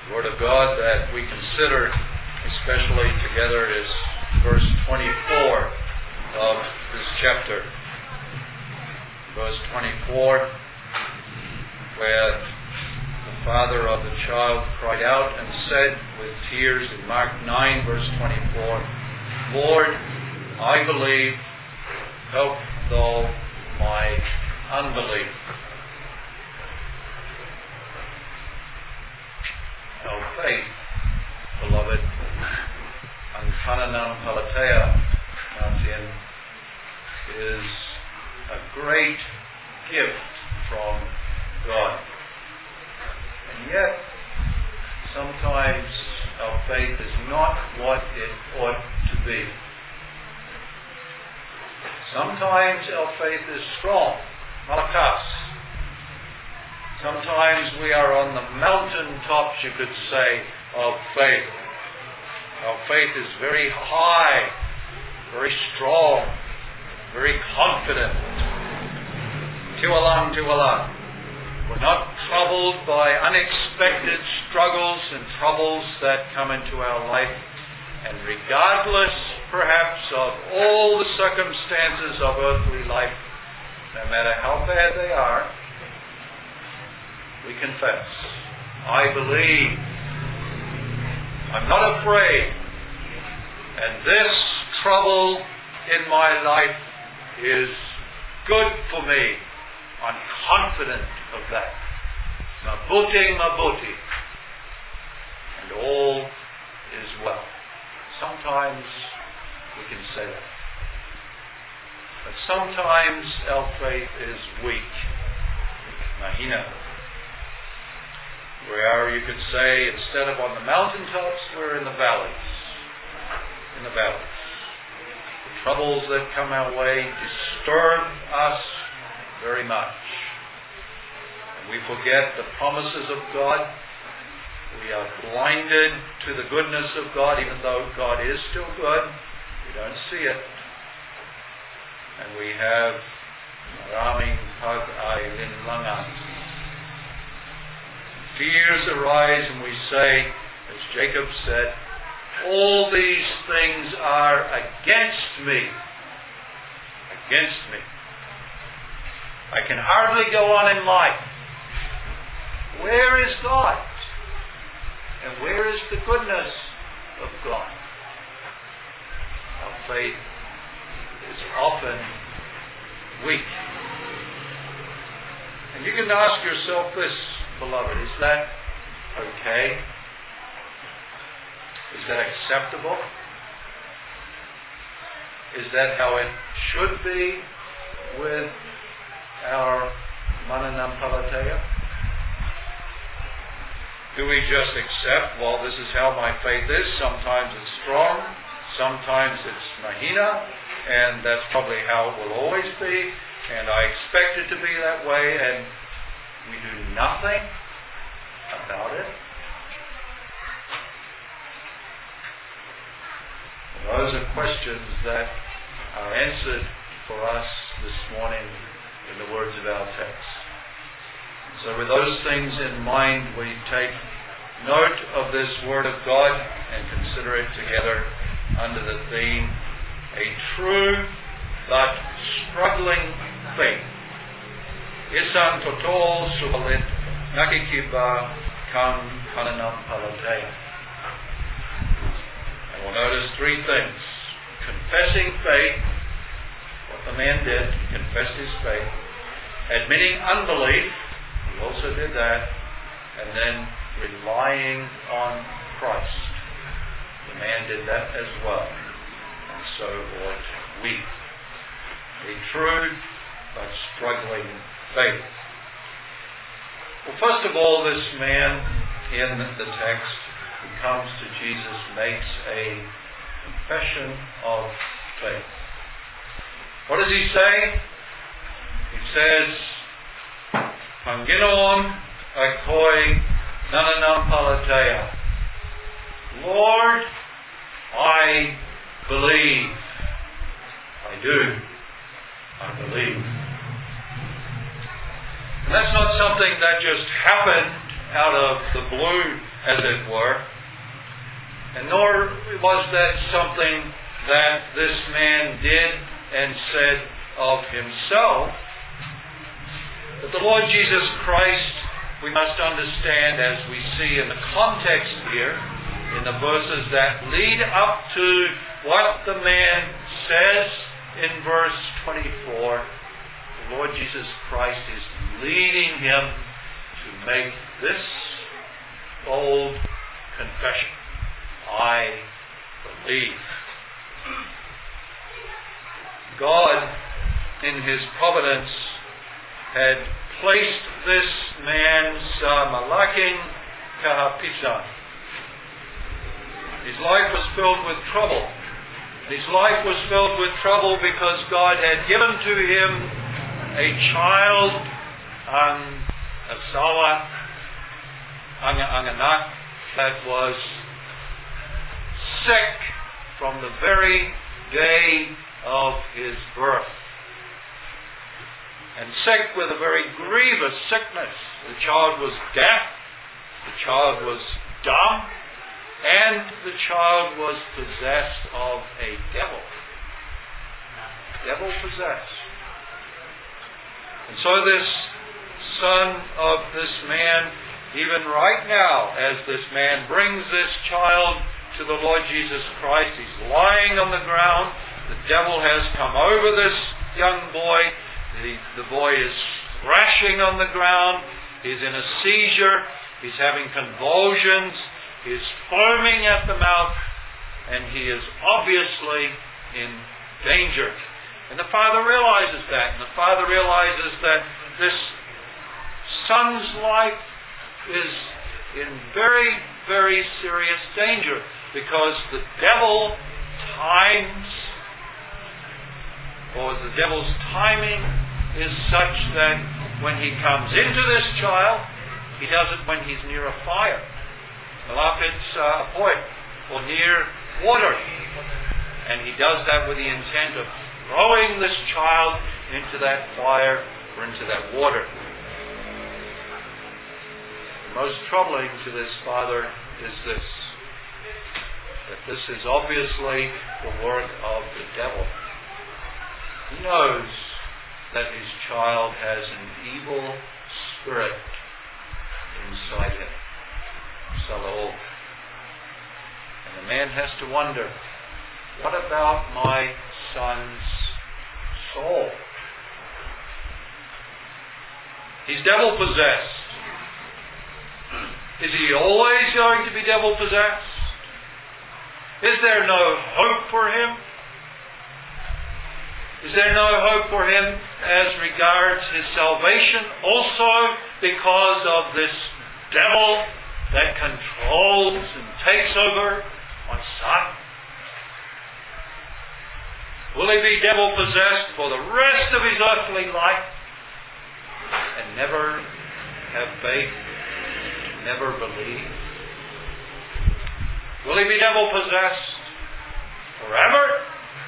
Word of God that we consider especially together is verse 24 of this chapter. Verse 24, where the father of the child cried out and said with tears in Mark 9 verse 24, Lord, I believe, help thou my unbelief. Our faith, beloved, Ankananam Palatea, Martin, is a great gift from God. And yet, sometimes our faith is not what it ought to be. Sometimes our faith is strong, malakas. Sometimes we are on the mountaintops, you could say, of faith. Our faith is very high, very strong, very confident. Tiwalang, tiwalang. We're not troubled by unexpected struggles and troubles that come into our life. And regardless, perhaps, of all the circumstances of earthly life, no matter how bad they are, we confess, I believe, I'm not afraid, and this trouble in my life is good for me. I'm confident of that. Mabuti, mabuti. And all is well. Sometimes we can say that. But sometimes our faith is weak. Mahina. Where you could say, instead of on the mountaintops, we're in the valleys. In the valleys. The troubles that come our way disturb us very much. And we forget the promises of God. We are blinded to the goodness of God, even though God is still good. We don't see it. And we have Raming Pag Ailin Langan. Fears arise and we say, as Jacob said, all these things are against me. Against me. I can hardly go on in life. Where is God? And where is the goodness of God? Our faith is often weak. And you can ask yourself this, beloved, is that okay? Is that acceptable? Is that how it should be with our Mananam Palatea? Do we just accept, well, this is how my faith is. Sometimes it's strong, sometimes it's mahina, and that's probably how it will always be, and I expect it to be that way, and we do nothing about it? Those are questions that are answered for us this morning in the words of our text. So with those things in mind, we take note of this Word of God and consider it together under the theme, a true but struggling faith. Isan totol subalit nakikiba kam kananam palatea. And we'll notice three things. Confessing faith, what the man did, he confessed his faith. Admitting unbelief, he also did that. And then relying on Christ. The man did that as well. And so ought we. A true but struggling faith. Well, first of all, this man in the text who comes to Jesus makes a confession of faith. What does he say? He says, Panginoon akoi nananam palatea. Lord, I believe. I do. I believe. And that's not something that just happened out of the blue, as it were. And nor was that something that this man did and said of himself. But the Lord Jesus Christ, we must understand, as we see in the context here, in the verses that lead up to what the man says in verse 24, the Lord Jesus Christ is leading him to make this bold confession: I believe. God, in His providence, had placed this man malaking kahapisan. His life was filled with trouble. His life was filled with trouble because God had given to him a child, Asawa, Anganak, that was sick from the very day of his birth. And sick with a very grievous sickness. The child was deaf, the child was dumb, and the child was possessed of a devil. Devil possessed. And so this son of this man, even right now, as this man brings this child to the Lord Jesus Christ, he's lying on the ground. The devil has come over this young boy. The boy is thrashing on the ground. He's in a seizure. He's having convulsions. He's foaming at the mouth. And he is obviously in danger. And the father realizes that. And the father realizes that this son's life is in very, very serious danger. Because the devil the devil's timing is such that when he comes into this child, he does it when he's near a fire. Or near water. And he does that with the intent of throwing this child into that fire or into that water. Most troubling to this father is this: that this is obviously the work of the devil. He knows that his child has an evil spirit inside him. Salaul. And the man has to wonder, what about my son's soul? He's devil possessed. Is he always going to be devil possessed? Is there no hope for him? Is there no hope for him as regards his salvation also because of this devil that controls and takes over my son? Will he be devil possessed for the rest of his earthly life and never have faith, never believe? Will he be devil possessed forever?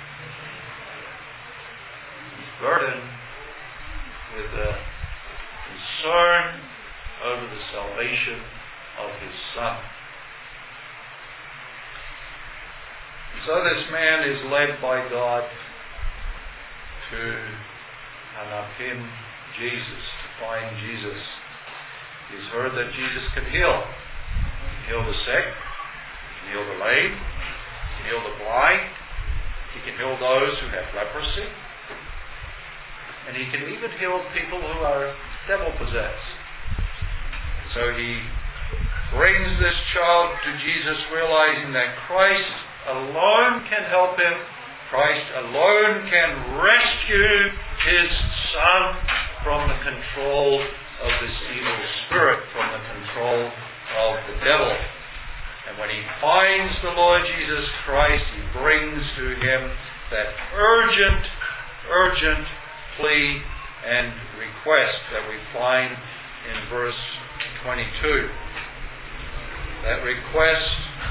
He's burdened with a concern over the salvation of his son. So this man is led by God to Anapim, Jesus, to find Jesus. He's heard that Jesus can heal. He can heal the sick, he can heal the lame, he can heal the blind, he can heal those who have leprosy, and he can even heal people who are devil possessed. So he brings this child to Jesus, realizing that Christ alone can help him. Christ alone can rescue his son from the control of this evil spirit, from the control of the devil. And when he finds the Lord Jesus Christ, he brings to him that urgent plea and request that we find in verse 22. That request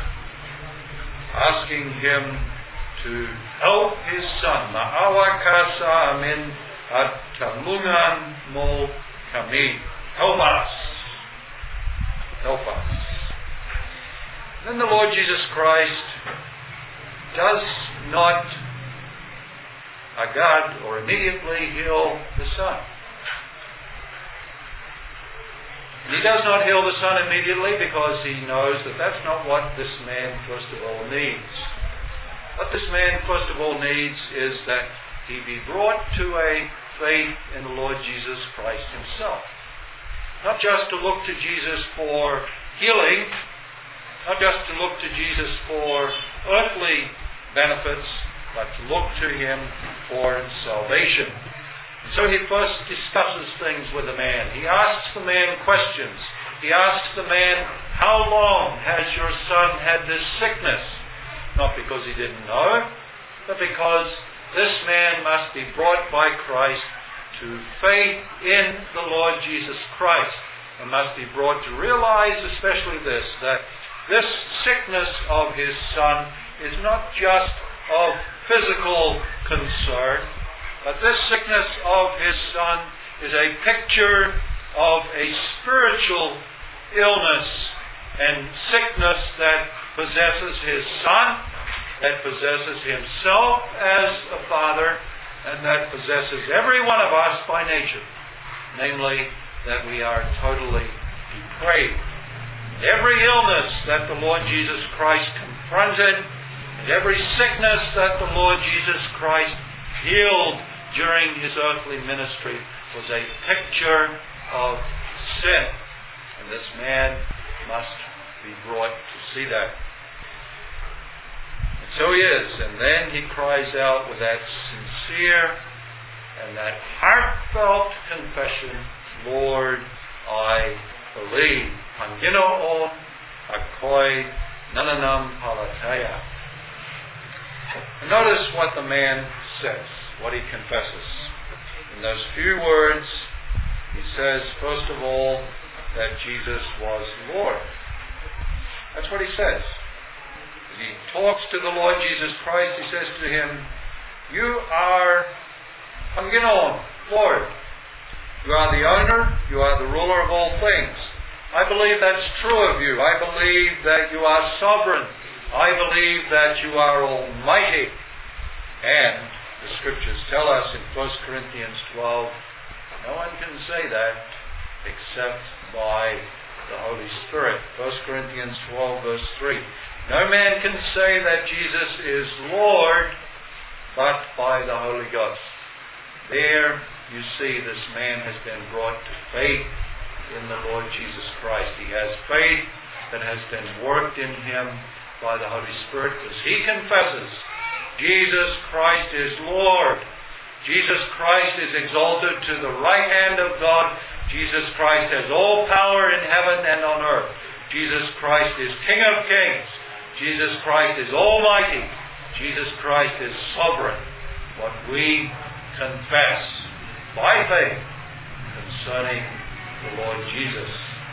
asking him to help his son. Ma'awakasa amin at tamungan mo kami. Help us. help us. Then the Lord Jesus Christ does not agad or immediately heal the son. And he does not heal the son immediately because he knows that that's not what this man first of all needs. What this man first of all needs is that he be brought to a faith in the Lord Jesus Christ himself. Not just to look to Jesus for healing, not just to look to Jesus for earthly benefits, but to look to him for salvation. And so he first discusses things with the man. He asks the man questions. He asks the man, how long has your son had this sickness? Not because he didn't know, but because this man must be brought by Christ to faith in the Lord Jesus Christ, and must be brought to realize especially this, that this sickness of his son is not just of physical concern, but this sickness of his son is a picture of a spiritual illness and sickness that possesses his son, that possesses himself as a father, and that possesses every one of us by nature. Namely, that we are totally depraved. Every illness that the Lord Jesus Christ confronted, and every sickness that the Lord Jesus Christ healed during his earthly ministry was a picture of sin. And this man must be brought to see that. And so he is. And then he cries out with that sincere and that heartfelt confession, Lord, I believe. Pangino on akoi nananam palataya. And notice what the man says, what he confesses. In those few words, he says, first of all, that Jesus was Lord. That's what he says. As he talks to the Lord Jesus Christ, he says to him, you are Panginon, Lord. You are the owner, you are the ruler of all things. I believe that's true of you. I believe that you are sovereign. I believe that you are almighty. And the scriptures tell us in 1 Corinthians 12, no one can say that except by the Holy Spirit. 1 Corinthians 12 verse 3. No man can say that Jesus is Lord but by the Holy Ghost. There you see this man has been brought to faith in the Lord Jesus Christ. He has faith that has been worked in him by the Holy Spirit as he confesses Jesus Christ is Lord. Jesus Christ is exalted to the right hand of God. Jesus Christ has all power in heaven and on earth. Jesus Christ is King of kings. Jesus Christ is almighty. Jesus Christ is sovereign. What we confess by faith concerning the Lord Jesus.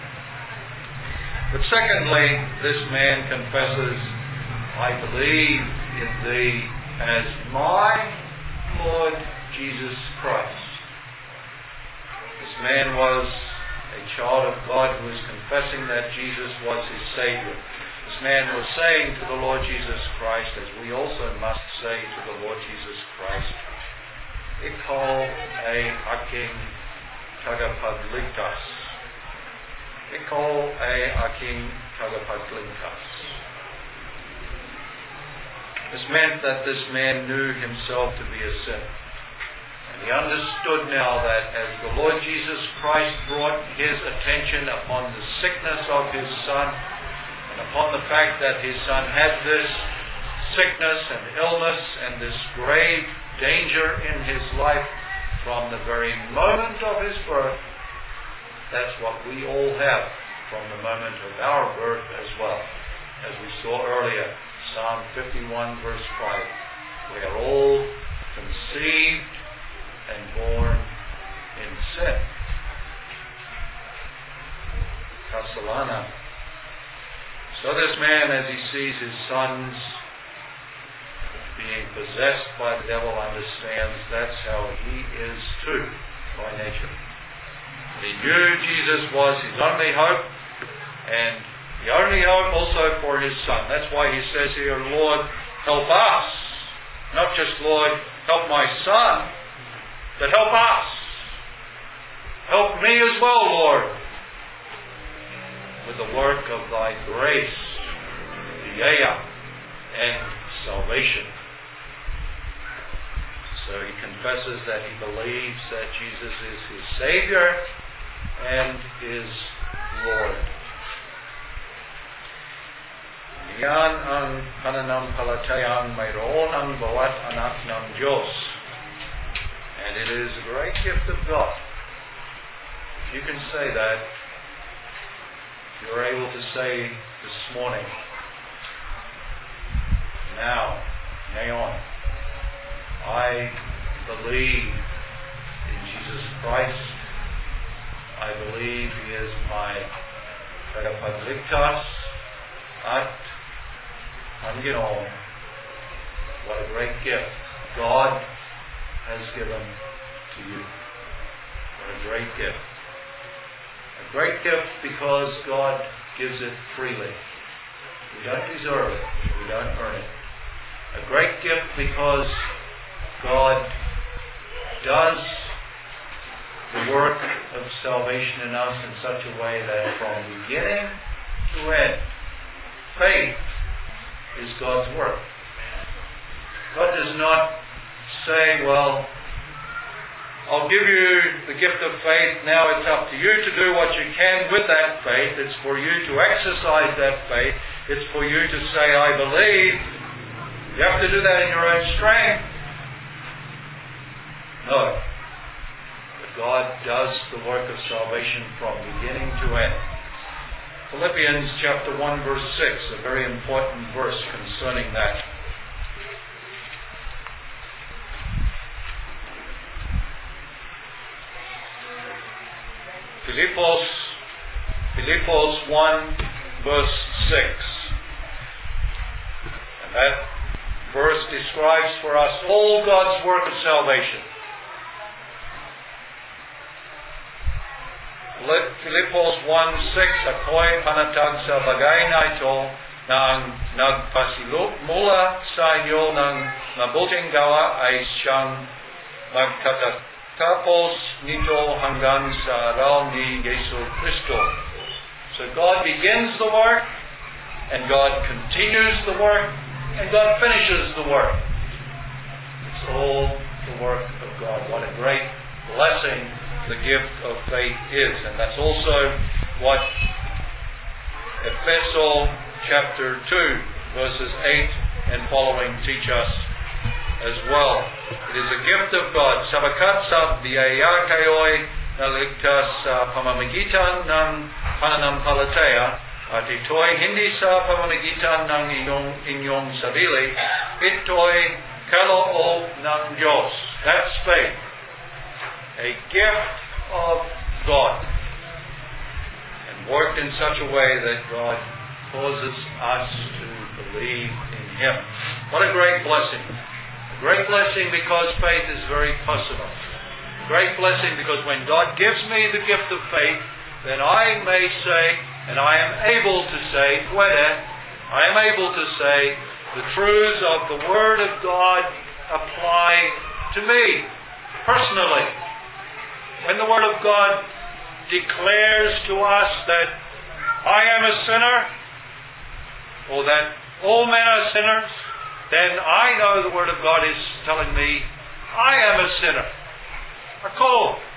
But secondly, this man confesses, I believe in thee as my Lord Jesus Christ. This man was a child of God who was confessing that Jesus was his Savior. This man was saying to the Lord Jesus Christ, as we also must say to the Lord Jesus Christ, Iko e aking tagapagligtas. Iko e aking tagapagligtas. This meant that this man knew himself to be a sinner. And he understood now that as the Lord Jesus Christ brought his attention upon the sickness of his son, and upon the fact that his son had this sickness and illness and this grave danger in his life from the very moment of his birth, that's what we all have from the moment of our birth as well. As we saw earlier, Psalm 51 verse 5, we are all conceived and born in sin. Kasalana. So this man, as he sees his sons being possessed by the devil, understands that's how he is too, by nature. He knew Jesus was his only hope, And the only hope also for his Son. That's why he says here, Lord, help us. Not just, Lord, help my son, but help us. Help me as well, Lord, with the work of thy grace, Yea, and salvation. So he confesses that he believes that Jesus is his Savior and his Lord. Yan ang pananampalatayang mayroon ang bawat anak ng Diyos. And it is a great gift of God. If you can say that, you're able to say this morning, now, ngayon, I believe in Jesus Christ. I believe He is my tagapagligtas at Panginoon. What a great gift God has given to you. What a great gift. A great gift because God gives it freely. We don't deserve it. We don't earn it. A great gift because God does the work of salvation in us in such a way that from beginning to end, faith is God's work. God does not say, well, I'll give you the gift of faith, now it's up to you to do what you can with that faith. It's for you to exercise that faith. It's for you to say, I believe. You have to do that in your own strength. No. But God does the work of salvation from beginning to end. Philippians chapter 1 verse 6, a very important verse concerning that. Philippos 1 verse 6. And that verse describes for us all God's work of salvation. Philippos 1:6, ako'y panatag sa bagay na ito na ang nagpasimula sa inyo ng mabuting gawa ay siyang magtatapos nito hanggang sa araw ni Yesu Kristo. So God begins the work, and God continues the work, and God finishes the work. It's all the work of God. What a great blessing the gift of faith is. And that's also what Ephesians chapter 2 verses 8 and following teach us as well. It is a gift of God. Sabakat sa biyaya kayo'y naligtas sa pamamagitan ng pananampalataya at ito'y hindi sa pamamagitan ng inyong sarili. Ito'y kaloob ng Diyos. That's faith. A gift of God, and worked in such a way that God causes us to believe in Him. What a great blessing. A great blessing because faith is very personal. A great blessing because when God gives me the gift of faith, then I may say, and I am able to say, I am able to say, the truths of the Word of God apply to me personally. When the Word of God declares to us that I am a sinner, or that all men are sinners, then I know the Word of God is telling me I am a sinner. Ako,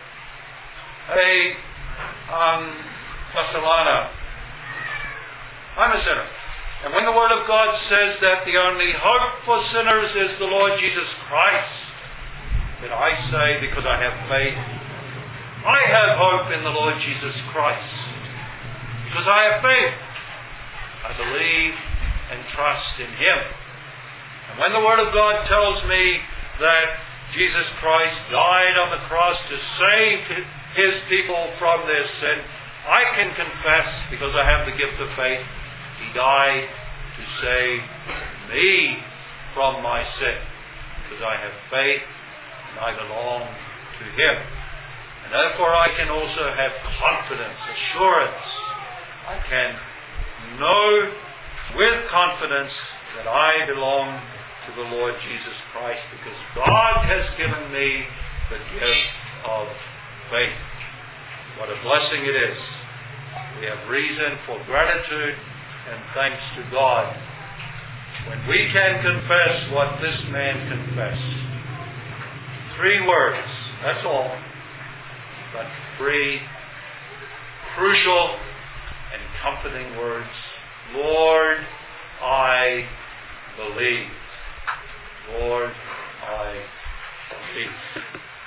Barcelona, I'm a sinner. And when the Word of God says that the only hope for sinners is the Lord Jesus Christ, then I say, because I have faith, I have hope in the Lord Jesus Christ. Because I have faith. I believe and trust in Him. And when the Word of God tells me that Jesus Christ died on the cross to save His people from their sin, I can confess, because I have the gift of faith, He died to save me from my sin. Because I have faith and I belong to Him. And therefore I can also have confidence, assurance. I can know with confidence that I belong to the Lord Jesus Christ, because God has given me the gift of faith. What a blessing it is. We have reason for gratitude and thanks to God when we can confess what this man confessed. 3 words, that's all, but 3 crucial and comforting words. Lord, I believe. Lord, I believe.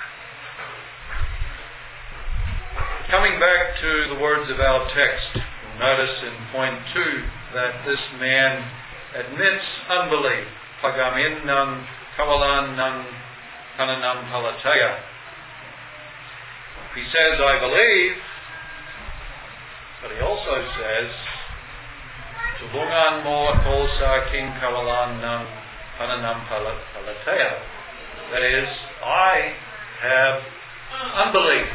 Coming back to the words of our text, notice in point 2 that this man admits unbelief. Pagamin ng kawalan ng pananampalataya. He says, I believe, but he also says, tulungan mo ako sa aking kawalan ng pananampalataya. That is, I have unbelief.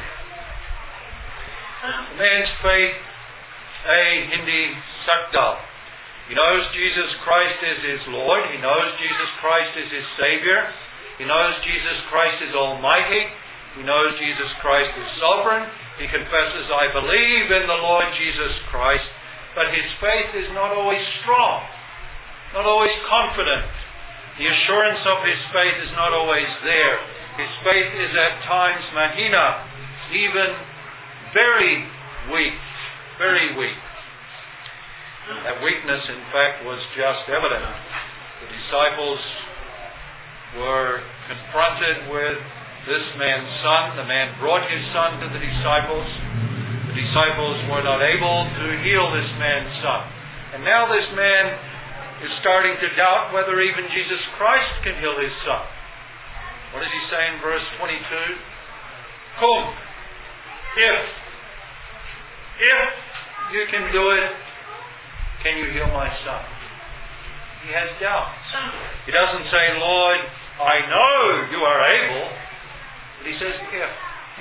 The man's faith hindi sakdal. He knows Jesus Christ is his Lord. He knows Jesus Christ is his Savior. He knows Jesus Christ is almighty. He knows Jesus Christ is sovereign. He confesses, I believe in the Lord Jesus Christ. But his faith is not always strong, not always confident. The assurance of his faith is not always there. His faith is at times mahina, even very weak, very weak. That weakness, in fact, was just evident. The disciples were confronted with this man's son. The man brought his son to the disciples. The disciples were not able to heal this man's son. And now this man is starting to doubt whether even Jesus Christ can heal his son. What does he say in verse 22? Come, if you can do it, can you heal my son? He has doubts. He doesn't say, Lord, I know you are able. But he says, if.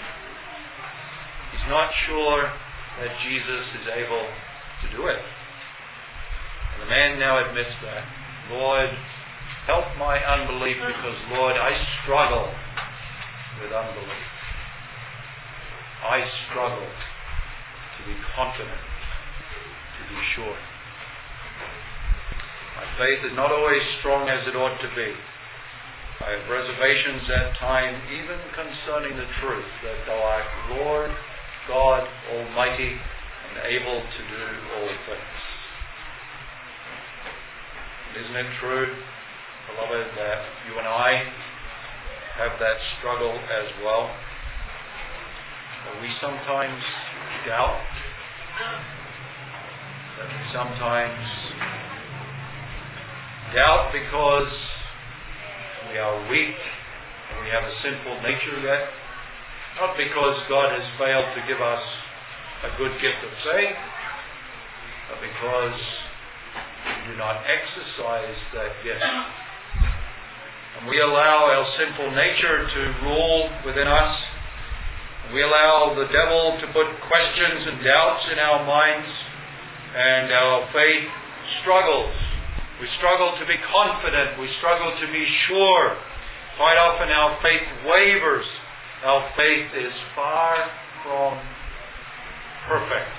He's not sure that Jesus is able to do it. And the man now admits that. Lord, help my unbelief, because, Lord, I struggle with unbelief. I struggle to be confident, to be sure. My faith is not always strong as it ought to be. I have reservations at times, even concerning the truth that thou art Lord God Almighty and able to do all things. Isn't it true, beloved, that you and I have that struggle as well? That we sometimes doubt, that we sometimes doubt because we are weak and we have a sinful nature yet. Not because God has failed to give us a good gift of faith, but because we do not exercise that gift. And we allow our sinful nature to rule within us. And we allow the devil to put questions and doubts in our minds, and our faith struggles. We struggle to be confident. We struggle to be sure. Quite often our faith wavers. Our faith is far from perfect.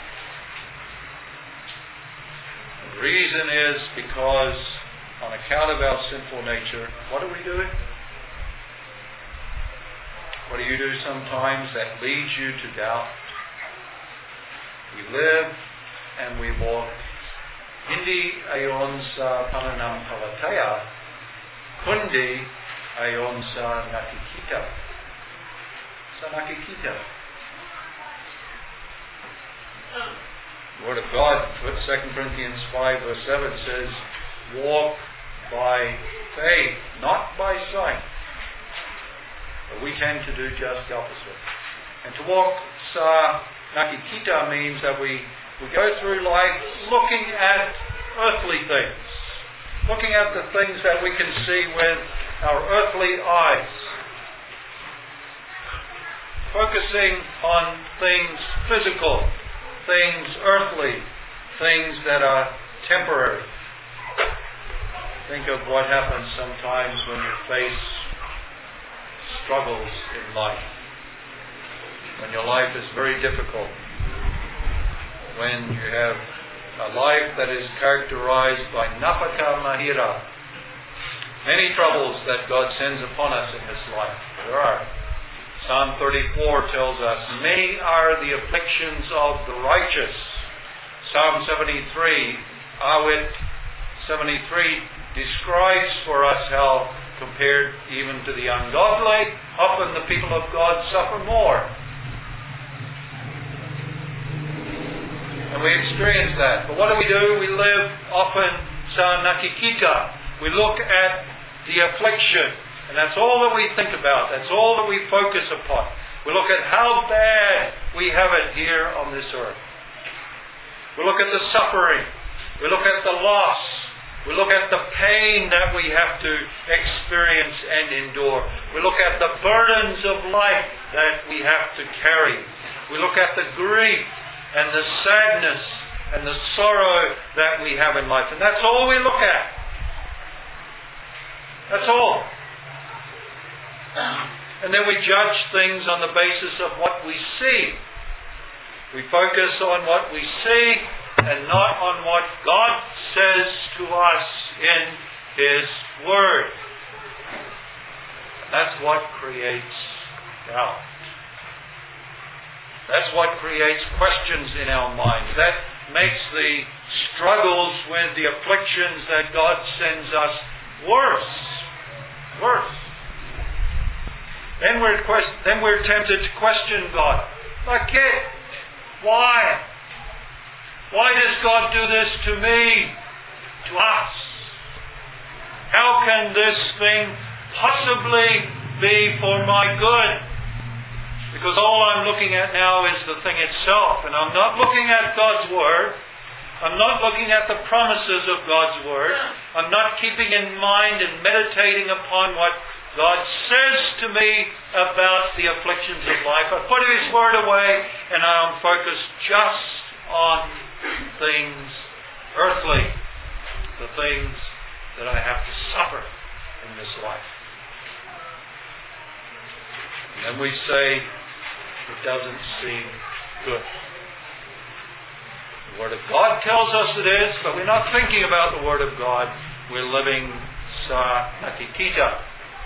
The reason is because on account of our sinful nature, what do we do? What do you do sometimes that leads you to doubt? We live and we walk. Hindi ayon sa pananampalataya, kundi ayon sa nakikita. Sa nakikita. The Word of God, 2 Corinthians 5 verse 7 says, walk by faith, not by sight. But we tend to do just the opposite. And to walk sa nakikita means that we go through life looking at earthly things. Looking at the things that we can see with our earthly eyes. Focusing on things physical, things earthly, things that are temporary. Think of what happens sometimes when you face struggles in life. When your life is very difficult. When you have a life that is characterized by napaka mahira. Many troubles that God sends upon us in this life. There are. Psalm 34 tells us, many are the afflictions of the righteous. Psalm 73, Awit 73, describes for us how, compared even to the ungodly, often the people of God suffer more. And we experience that. But what do? We live often sa nakikita. We look at the affliction. And that's all that we think about. That's all that we focus upon. We look at how bad we have it here on this earth. We look at the suffering. We look at the loss. We look at the pain that we have to experience and endure. We look at the burdens of life that we have to carry. We look at the grief and the sadness and the sorrow that we have in life. And that's all we look at. That's all. And then we judge things on the basis of what we see. We focus on what we see and not on what God says to us in His Word. And that's what creates doubt. That's what creates questions in our minds. That makes the struggles with the afflictions that God sends us worse. Worse. Then we're tempted to question God. Bakit? Why? Why does God do this to me? To us? How can this thing possibly be for my good? Because all I'm looking at now is the thing itself. And I'm not looking at God's Word. I'm not looking at the promises of God's Word. I'm not keeping in mind and meditating upon what God says to me about the afflictions of life. I put His Word away and I'm focused just on things earthly, the things that I have to suffer in this life. And then we say, it doesn't seem good. The Word of God tells us it is, but we're not thinking about the Word of God. We're living sa nakikita.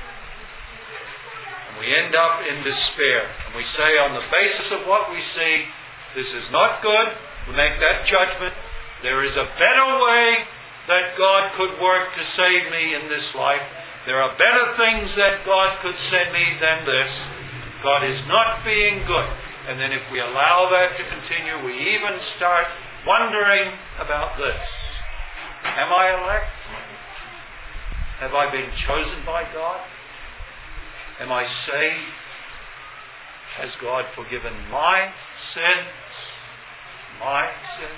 We end up in despair. And we say on the basis of what we see, this is not good. We make that judgment. There is a better way that God could work to save me in this life. There are better things that God could send me than this. God is not being good. And then if we allow that to continue, we even start wondering about this. Am I elect? Have I been chosen by God? Am I saved? Has God forgiven my sins? My sins?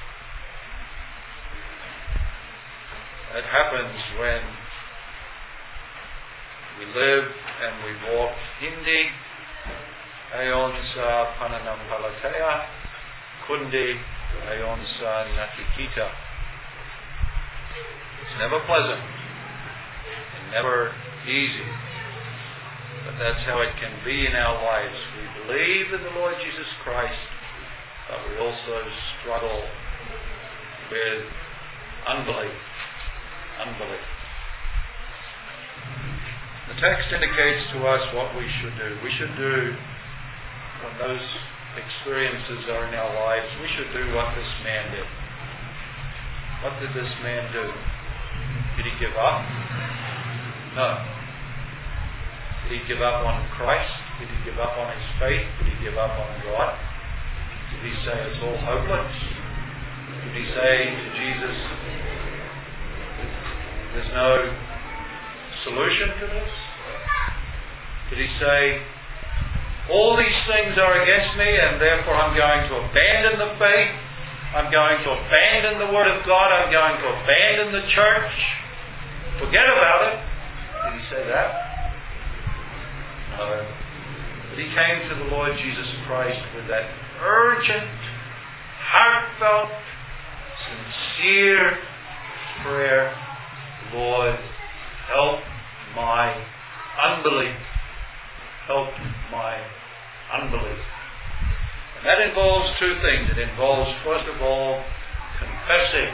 That happens when we live and we walk Hindi, ayon sa pananampalataya, kundi ayon sa nakikita. It's never pleasant and never easy. But that's how it can be in our lives. We believe in the Lord Jesus Christ, but we also struggle with unbelief. Unbelief. The text indicates to us what we should do. We should do, when those experiences are in our lives, we should do what this man did. What did this man do? Did he give up? No. Did he give up on Christ? Did he give up on his faith? Did he give up on God? Did he say it's all hopeless? Did he say to Jesus, there's no solution to this? Did he say, all these things are against me and therefore I'm going to abandon the faith? I'm going to abandon the Word of God? I'm going to abandon the church? Forget about it. Did he say that? No. But he came to the Lord Jesus Christ with that urgent, heartfelt sincere prayer, Lord, help my unbelief. Help my unbelief. And that involves two things. It involves, first of all, confessing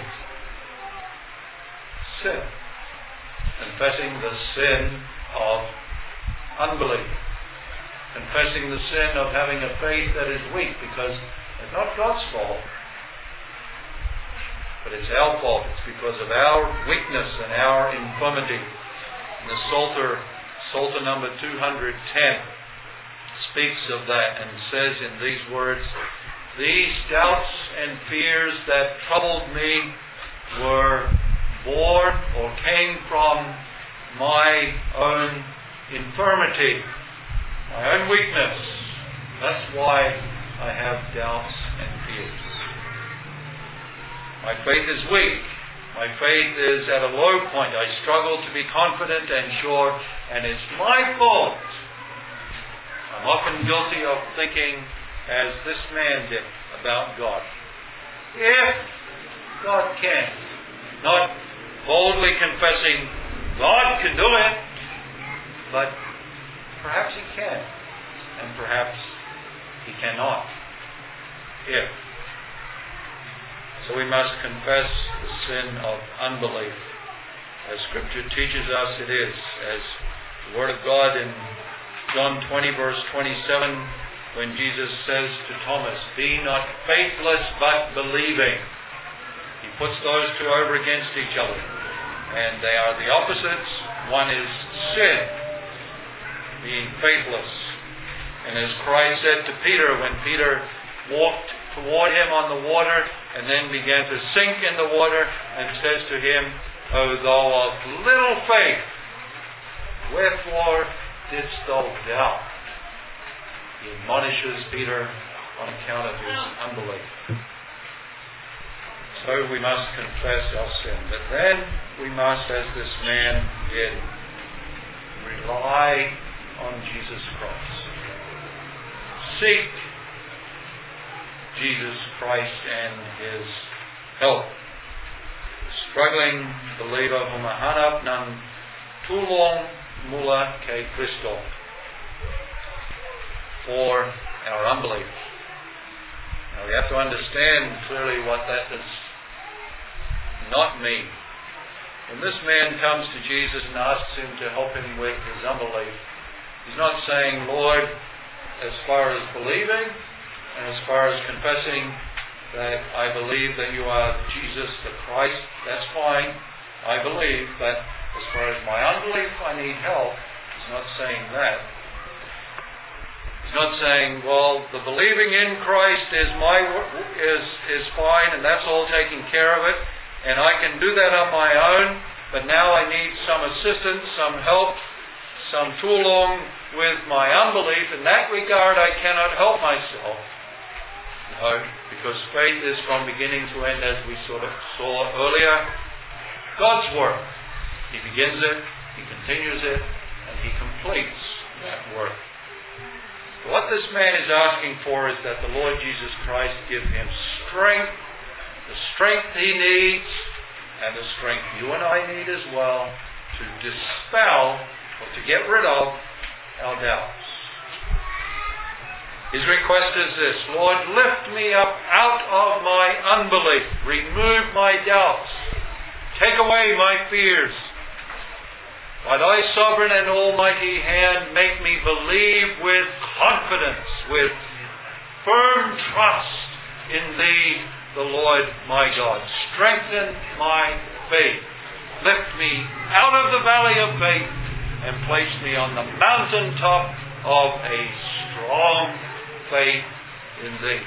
sin. Confessing the sin of unbelief. Confessing the sin of having a faith that is weak, because it's not God's fault, but it's our fault. It's because of our weakness and our infirmity. And the Psalter number 210 speaks of that and says in these words, "These doubts and fears that troubled me were born or came from my own infirmity, my own weakness. That's why I have doubts and fears. My faith is weak. My faith is at a low point. I struggle to be confident and sure, and it's my fault." I'm often guilty of thinking as this man did about God. If God can, not boldly confessing, God can do it, but perhaps He can, and perhaps He cannot. If. So we must confess the sin of unbelief. As Scripture teaches us it is, as the Word of God in John 20 verse 27, when Jesus says to Thomas, "Be not faithless but believing." He puts those two over against each other, and they are the opposites. One is sin, being faithless. And as Christ said to Peter, when Peter walked toward Him on the water and then began to sink in the water, and says to him, "O thou of little faith, wherefore didst thou doubt?" He admonishes Peter on account of his unbelief. So we must confess our sin. But then we must, as this man did, rely on Jesus Christ. Seek Jesus Christ and His help. The struggling believer humahanap ng tulong mula kay Kristo for our unbelief. Now we have to understand clearly what that does not mean. When this man comes to Jesus and asks Him to help him with his unbelief, he's not saying, "Lord, as far as believing and as far as confessing that I believe that you are Jesus the Christ, that's fine, I believe, but as far as my unbelief, I need help." He's not saying that. He's not saying, "Well, the believing in Christ is fine, and that's all taking care of it, and I can do that on my own, but now I need some assistance, some help, some tulong with my unbelief. In that regard, I cannot help myself." No, because faith is from beginning to end, as we sort of saw earlier, God's work. He begins it, He continues it, and He completes that work. What this man is asking for is that the Lord Jesus Christ give him strength, the strength he needs, and the strength you and I need as well, to dispel or to get rid of our doubts. His request is this: "Lord, lift me up out of my unbelief. Remove my doubts. Take away my fears. By thy sovereign and almighty hand, make me believe with confidence, with firm trust in thee, the Lord my God. Strengthen my faith. Lift me out of the valley of faith and place me on the mountaintop of a strong faith in thee."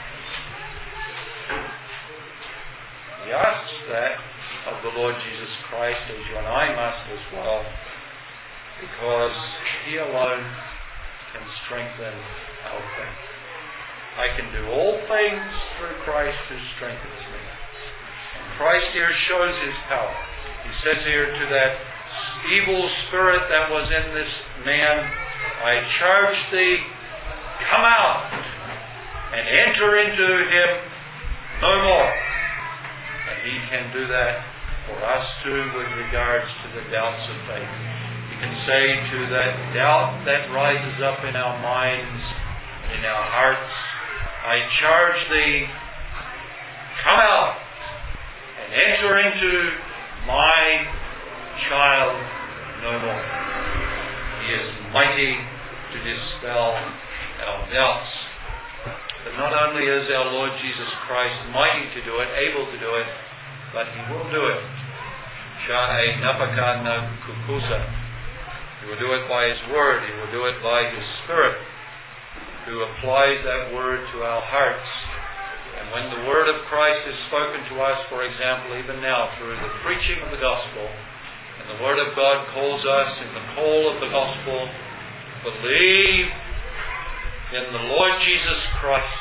He asks that of the Lord Jesus Christ, as you and I must as well, because He alone can strengthen our faith. "I can do all things through Christ who strengthens me." And Christ here shows His power. He says here to that evil spirit that was in this man, "I charge thee, come out and enter into him no more." He can do that for us too with regards to the doubts of faith. He can say to that doubt that rises up in our minds and in our hearts, I charge thee, come out and enter into my child no more. He is mighty to dispel our doubts. But not only is our Lord Jesus Christ mighty to do it, able to do it, but He will do it. Sha'e napaka na kukusa. He will do it by His Word. He will do it by His Spirit, who applies that Word to our hearts. And when the Word of Christ is spoken to us, for example, even now, through the preaching of the Gospel, and the Word of God calls us in the call of the Gospel, believe in the Lord Jesus Christ.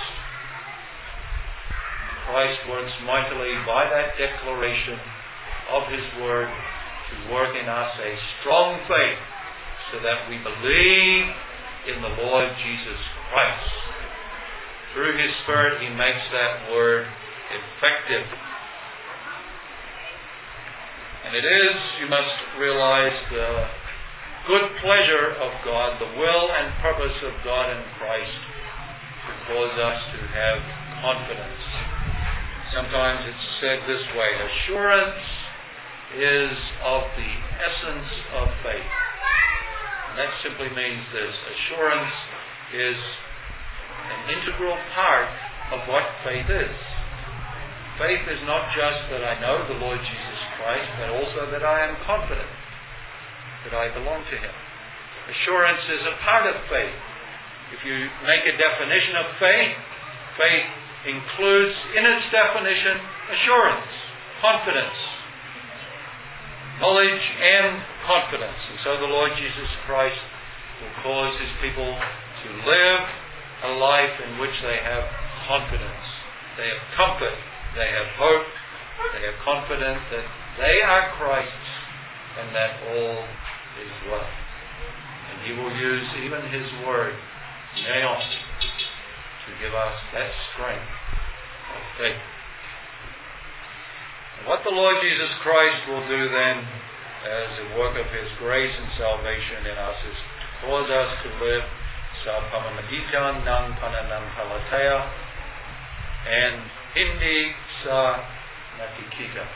Christ works mightily by that declaration of His Word to work in us a strong faith so that we believe in the Lord Jesus Christ. Through His Spirit, He makes that Word effective. And it is, you must realize, the good pleasure of God, the will and purpose of God in Christ to cause us to have confidence. Sometimes it's said this way, assurance is of the essence of faith. And that simply means this, assurance is an integral part of what faith is. Faith is not just that I know the Lord Jesus Christ, but also that I am confident that I belong to Him. Assurance is a part of faith. If you make a definition of faith, faith includes in its definition assurance, confidence, knowledge and confidence. And so the Lord Jesus Christ will cause His people to live a life in which they have confidence. They have comfort. They have hope. They are confident that they are Christ's and that all is well. And He will use even His Word, now, to give us that strength of faith. And what the Lord Jesus Christ will do then, as a work of His grace and salvation in us, is to cause us to live sa pamamagitan ng pananampalataya and hindi sa nakikita.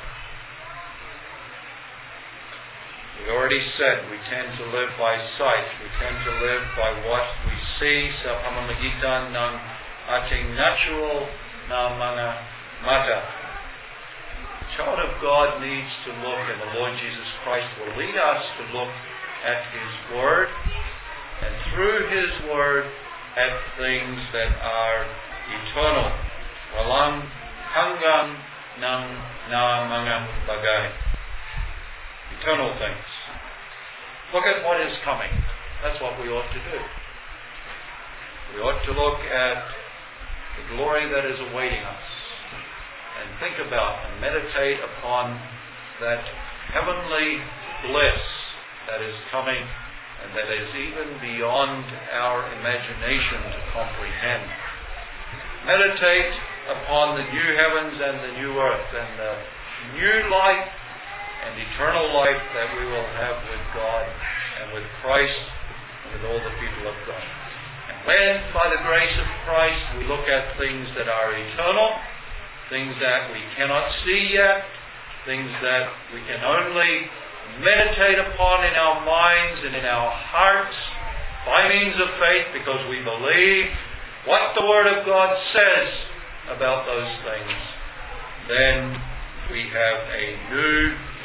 We already said we tend to live by sight. We tend to live by what we see sa pamamagitan ng ating natural na mga mata. The child of God needs to look, and the Lord Jesus Christ will lead us to look at His Word, and through His Word at things that are eternal. Walang hanggan ng na mga bagay. Eternal things. Look at what is coming. That's what we ought to do. We ought to look at the glory that is awaiting us and think about and meditate upon that heavenly bliss that is coming and that is even beyond our imagination to comprehend. Meditate upon the new heavens and the new earth and the new life and eternal life that we will have with God and with Christ and with all the people of God. And when, by the grace of Christ, we look at things that are eternal, things that we cannot see yet, things that we can only meditate upon in our minds and in our hearts by means of faith, because we believe what the Word of God says about those things, then we have a new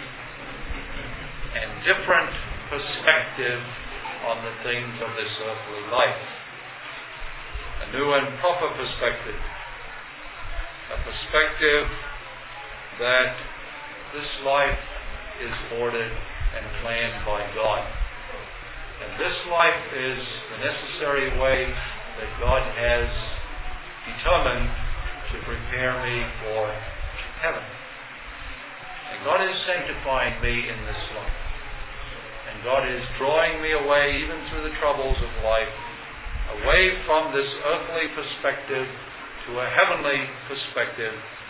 and different perspective on the things of this earthly life. A new and proper perspective. A perspective that this life is ordered and planned by God. And this life is the necessary way that God has determined to prepare me for heaven. And God is sanctifying me in this life. And God is drawing me away, even through the troubles of life, away from this earthly perspective to a heavenly perspective.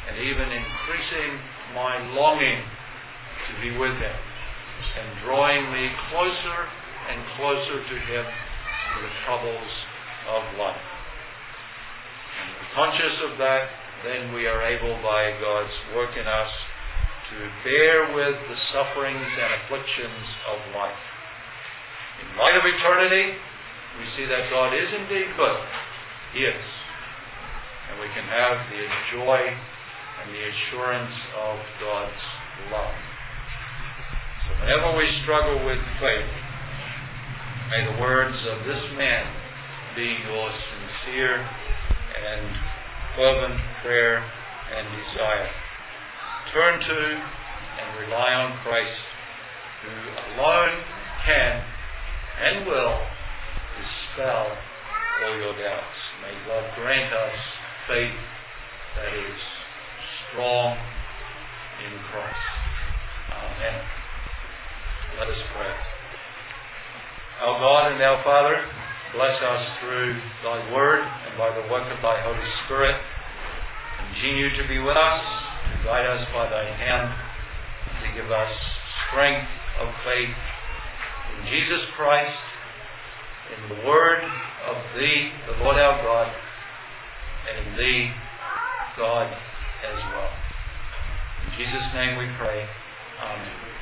and even increasing my longing to be with Him, and drawing me closer and closer to Him through the troubles of life. And conscious of that, then we are able by God's work in us to bear with the sufferings and afflictions of life. In light of eternity, we see that God is indeed good. He is. And we can have the joy and the assurance of God's love. So whenever we struggle with faith, may the words of this man be your sincere and fervent prayer and desire. Turn to and rely on Christ, who alone can and will dispel all your doubts. May God grant us faith that is strong in Christ. Amen. Let us pray. Our God and our Father, bless us through Thy Word and by the work of Thy Holy Spirit. Continue to be with us, to guide us by Thy hand, to give us strength of faith in Jesus Christ, in the Word of Thee, the Lord our God, and in Thee, God, as well. In Jesus' name we pray. Amen.